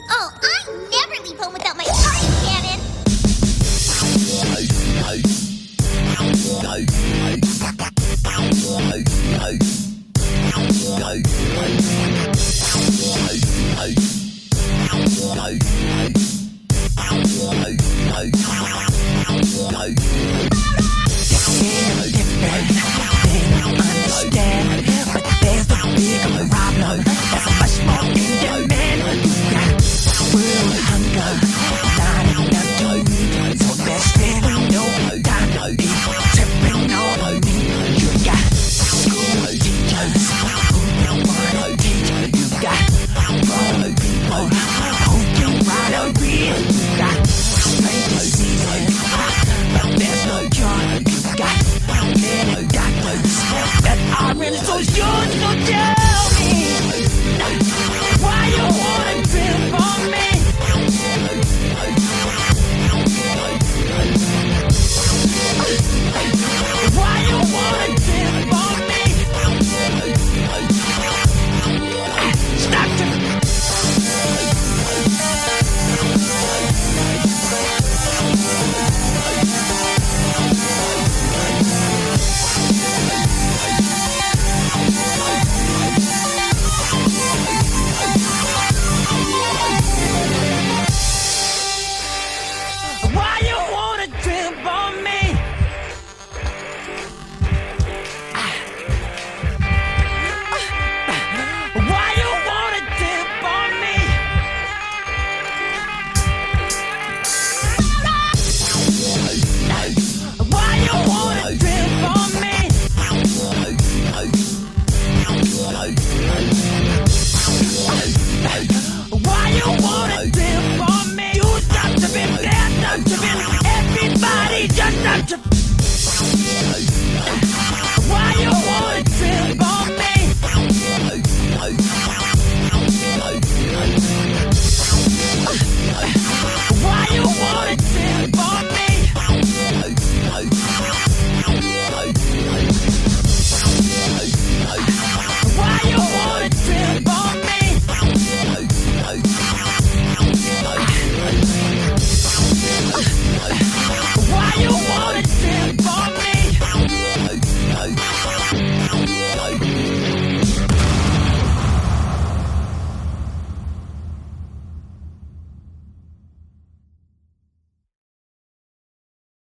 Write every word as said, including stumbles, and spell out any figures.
Oh, I never leave home without my party cannon! So you so tell me why you wanna trip on me. Why you wanna trip on me? Stop tripping. Everybody just stop to